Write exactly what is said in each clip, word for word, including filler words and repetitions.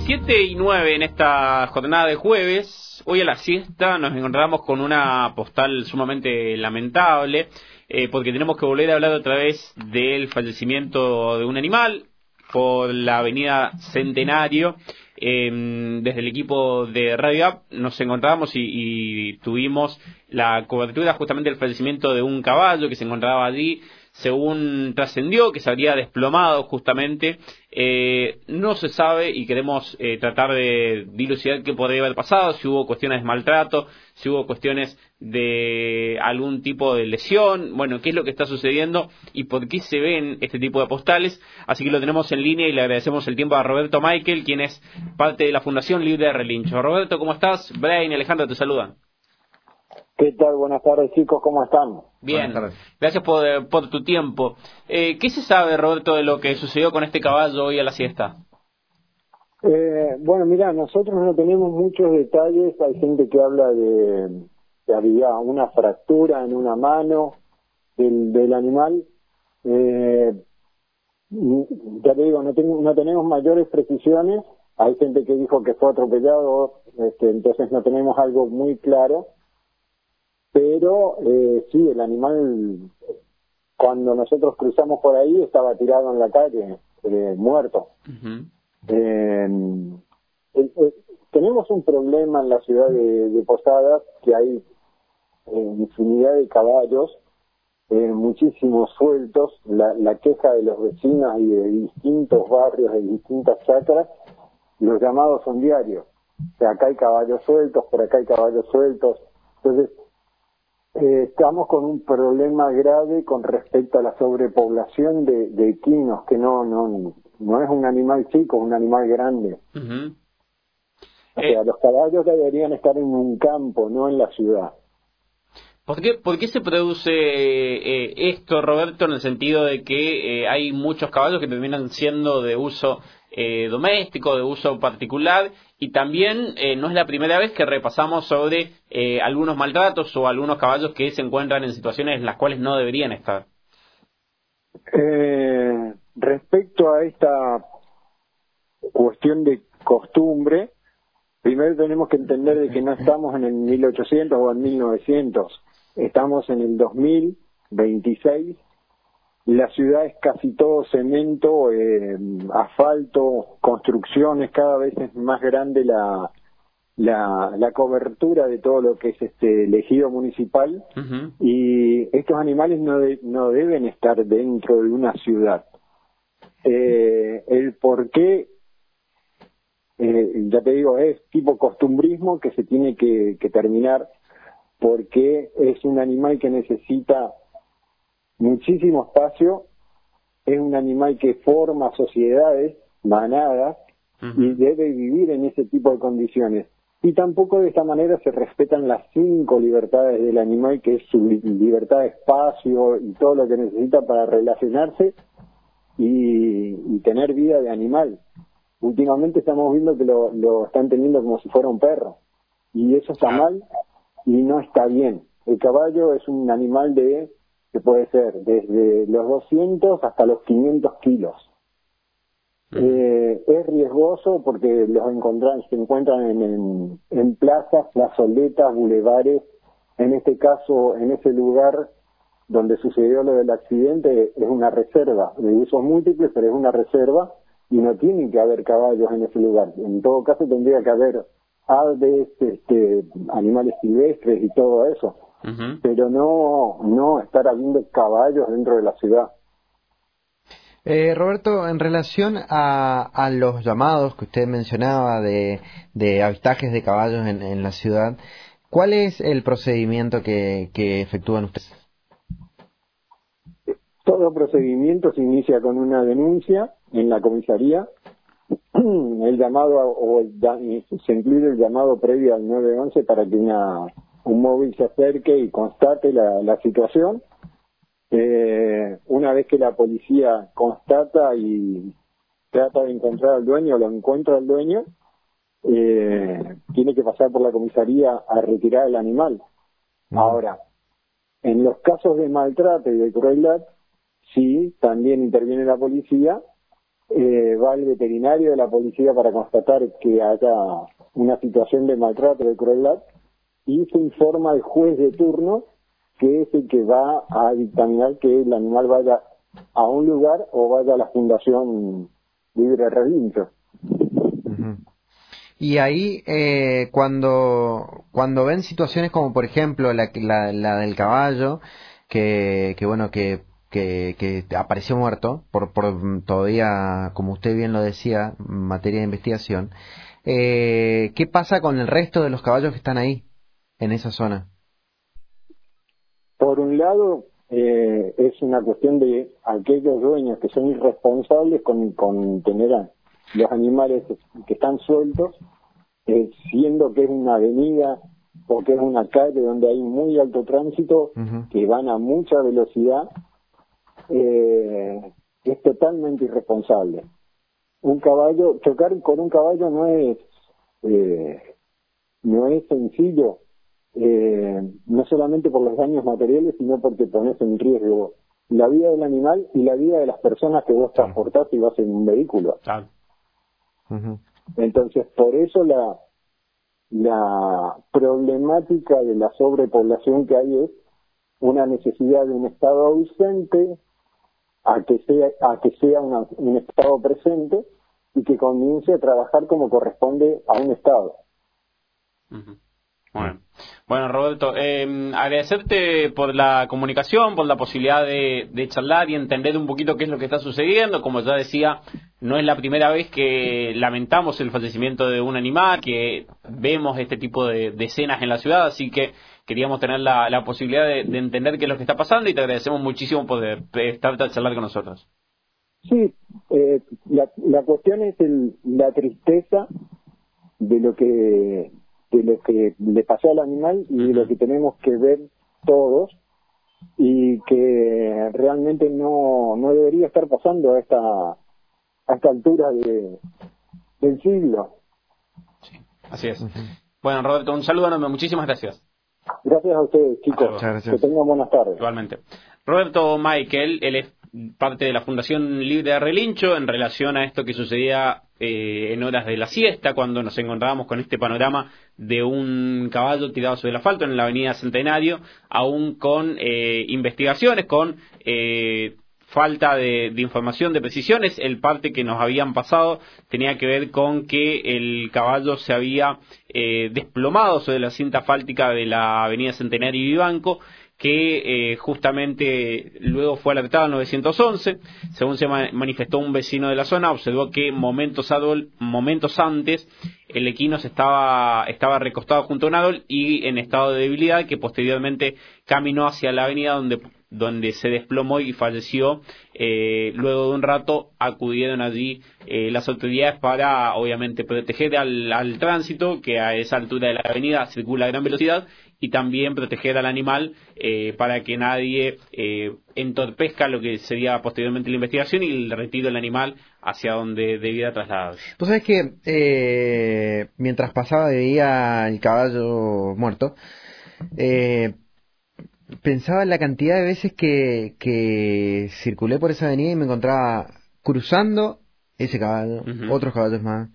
siete y nueve en esta jornada de jueves. Hoy a la siesta nos encontramos con una postal sumamente lamentable, eh, porque tenemos que volver a hablar otra vez del fallecimiento de un animal por la avenida Centenario. Eh, desde el equipo de Radio App nos encontramos y, y tuvimos la cobertura justamente del fallecimiento de un caballo que se encontraba allí. Según trascendió, que se habría desplomado justamente, eh, no se sabe y queremos eh, tratar de dilucidar qué podría haber pasado, si hubo cuestiones de maltrato, si hubo cuestiones de algún tipo de lesión, bueno, qué es lo que está sucediendo y por qué se ven este tipo de postales. Así que lo tenemos en línea y le agradecemos el tiempo a Roberto Michael, quien es parte de la Fundación Libre de Relincho. Roberto, ¿cómo estás? Brian y Alejandro te saludan. ¿Qué tal? Buenas tardes, chicos, ¿cómo están? Bien, gracias por, por tu tiempo. Eh, ¿Qué se sabe, Roberto, de lo que sucedió con este caballo hoy a la siesta? Eh, bueno, mira, nosotros no tenemos muchos detalles. Hay gente que habla de que había una fractura en una mano del, del animal. Eh, ya te digo, no, tengo, no tenemos mayores precisiones. Hay gente que dijo que fue atropellado, este, entonces no tenemos algo muy claro. Pero eh, sí, el animal, cuando nosotros cruzamos por ahí, estaba tirado en la calle, eh, muerto. Uh-huh. eh, eh, eh, tenemos un problema en la ciudad de, de Posadas, que hay eh, infinidad de caballos, eh, muchísimos sueltos. La, la queja de los vecinos y de distintos barrios, de distintas chacras, los llamados son diarios. O sea, acá hay caballos sueltos, por acá hay caballos sueltos. Entonces, Eh, estamos con un problema grave con respecto a la sobrepoblación de, de equinos, que no no no es un animal chico, es un animal grande. Uh-huh. O sea, eh, los caballos deberían estar en un campo, no en la ciudad. ¿Por qué, por qué se produce eh, esto, Roberto, en el sentido de que eh, hay muchos caballos que terminan siendo de uso eh, doméstico, de uso particular, y también eh, no es la primera vez que repasamos sobre eh, algunos maltratos o algunos caballos que se encuentran en situaciones en las cuales no deberían estar? Eh, respecto a esta cuestión de costumbre, primero tenemos que entender de que no estamos en el mil ochocientos o en mil novecientos, estamos en el dos mil veintiséis. La ciudad es casi todo cemento, eh, asfalto, construcciones, cada vez es más grande la, la, la cobertura de todo lo que es este el ejido municipal. Uh-huh. Y estos animales no, de, no deben estar dentro de una ciudad. Eh, el por qué, eh, ya te digo, es tipo costumbrismo que se tiene que, que terminar, porque es un animal que necesita muchísimo espacio, es un animal que forma sociedades, manadas, uh-huh, y debe vivir en ese tipo de condiciones. Y tampoco de esta manera se respetan las cinco libertades del animal, que es su libertad de espacio y todo lo que necesita para relacionarse y, y tener vida de animal. Últimamente estamos viendo que lo, lo están teniendo como si fuera un perro, y eso está mal y no está bien. El caballo es un animal de que puede ser desde los doscientos hasta los quinientos kilos. Eh, es riesgoso porque los encontran, se encuentran en, en, en plazas, plazoletas, bulevares. En este caso, en ese lugar donde sucedió lo del accidente, es una reserva de usos múltiples, pero es una reserva y no tienen que haber caballos en ese lugar. En todo caso, tendría que haber aves, este, animales silvestres y todo eso. Uh-huh. Pero no no estar habiendo caballos dentro de la ciudad. Eh, Roberto, en relación a, a los llamados que usted mencionaba de, de avistajes de caballos en, en la ciudad, ¿cuál es el procedimiento que, que efectúan ustedes? Todo procedimiento se inicia con una denuncia en la comisaría. El llamado o el, se incluye el llamado previo al nueve once para que una un móvil se acerque y constate la, la situación. Eh, una vez que la policía constata y trata de encontrar al dueño, lo encuentra al dueño, eh, tiene que pasar por la comisaría a retirar el animal. Mm. Ahora, en los casos de maltrato y de crueldad, sí, también interviene la policía eh, va el veterinario de la policía para constatar que haya una situación de maltrato, de crueldad, y se informa al juez de turno, que es el que va a dictaminar que el animal vaya a un lugar o vaya a la Fundación Libre de Relincho. Uh-huh. Y ahí, eh, cuando cuando ven situaciones como, por ejemplo, la, la, la del caballo, que, que bueno, que, que, que apareció muerto, por, por todavía, como usted bien lo decía, materia de investigación, eh, ¿qué pasa con el resto de los caballos que están ahí, en esa zona? Por un lado, eh, es una cuestión de aquellos dueños que son irresponsables con, con tener a los animales que están sueltos, eh, siendo que es una avenida o que es una calle donde hay muy alto tránsito, uh-huh, que van a mucha velocidad, eh, es totalmente irresponsable. Un caballo, chocar con un caballo no es eh, no es sencillo, eh, no solamente por los daños materiales, sino porque pones en riesgo la vida del animal y la vida de las personas que vos transportás y vas en un vehículo. Claro. Uh-huh. Entonces, por eso la la problemática de la sobrepoblación que hay es una necesidad de un Estado ausente a que sea a que sea una, un Estado presente y que comience a trabajar como corresponde a un Estado. Uh-huh. Bueno, bueno Roberto, eh, agradecerte por la comunicación, por la posibilidad de, de charlar y entender un poquito qué es lo que está sucediendo. Como ya decía, no es la primera vez que lamentamos el fallecimiento de un animal, que vemos este tipo de, de escenas en la ciudad, así que queríamos tener la, la posibilidad de, de entender qué es lo que está pasando y te agradecemos muchísimo por estar a charlar con nosotros. Sí, eh, la, la cuestión es el, la tristeza de lo que de lo que le pasó al animal y de lo que tenemos que ver todos, y que realmente no no debería estar pasando a esta a esta altura de, del siglo. Sí, así es. Uh-huh. Bueno, Roberto, un saludo enorme, muchísimas gracias. Gracias a ustedes, chicos. Que tengan buenas tardes. Igualmente. Roberto Michael, él es parte de la Fundación Libre de Relincho en relación a esto que sucedía eh, en horas de la siesta, cuando nos encontrábamos con este panorama de un caballo tirado sobre el asfalto en la avenida Centenario, aún con eh, investigaciones, con eh, falta de, de información, de precisiones. El parte que nos habían pasado tenía que ver con que el caballo se había eh, desplomado sobre la cinta asfáltica de la avenida Centenario y Vivanco, que eh, justamente luego fue alertado al nueve once. Según se ma- manifestó un vecino de la zona, observó que momentos, adol- momentos antes el equinos estaba, estaba recostado junto a un árbol y en estado de debilidad, que posteriormente caminó hacia la avenida donde donde se desplomó y falleció. Eh, luego de un rato acudieron allí eh, las autoridades para, obviamente, proteger al, al tránsito, que a esa altura de la avenida circula a gran velocidad, y también proteger al animal eh, para que nadie eh, entorpezca lo que sería posteriormente la investigación y el retiro del animal hacia donde debía trasladarse. Pues sabes que eh, mientras pasaba veía el caballo muerto, eh, pensaba en la cantidad de veces que, que circulé por esa avenida y me encontraba cruzando ese caballo, uh-huh, otros caballos más.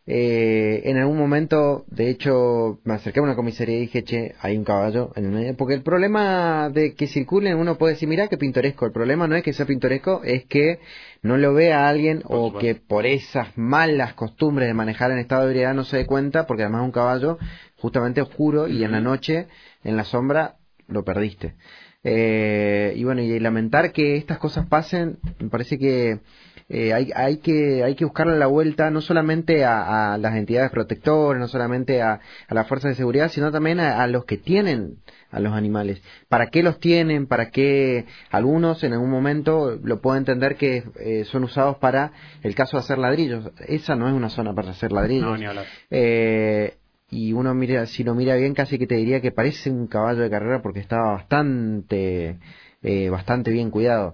Eh, en algún momento, de hecho, me acerqué a una comisaría y dije, che, hay un caballo en el medio. Porque el problema de que circulen, uno puede decir, mirá qué pintoresco. El problema no es que sea pintoresco, es que no lo vea alguien por o supuesto, que por esas malas costumbres de manejar en estado de ebriedad no se dé cuenta, porque además es un caballo justamente oscuro, uh-huh, y en la noche, en la sombra, lo perdiste. Eh, y bueno, y lamentar que estas cosas pasen, me parece que eh, hay, hay que hay que buscarle la vuelta no solamente a, a las entidades protectoras, no solamente a, a las fuerzas de seguridad, sino también a, a los que tienen a los animales. ¿Para qué los tienen? ¿Para qué algunos en algún momento lo pueden entender que eh, son usados para el caso de hacer ladrillos? Esa no es una zona para hacer ladrillos. No, ni hablar. Eh, y uno mira, si lo mira bien, casi que te diría que parece un caballo de carrera porque estaba bastante eh, bastante bien cuidado.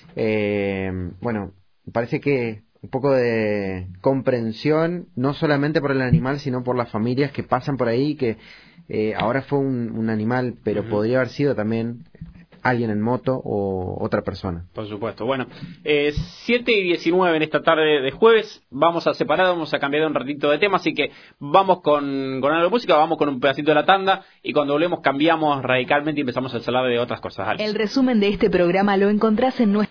Eh, bueno, parece que un poco de comprensión, no solamente por el animal, sino por las familias que pasan por ahí, que eh, ahora fue un, un animal, pero uh-huh, podría haber sido también alguien en moto o otra persona. Por supuesto. Bueno, eh, siete y diecinueve en esta tarde de jueves. Vamos a separar, vamos a cambiar un ratito de tema, así que vamos con, con algo de música, vamos con un pedacito de la tanda y cuando volvemos cambiamos radicalmente y empezamos a hablar de otras cosas. Dale. El resumen de este programa lo encontrás en nuestra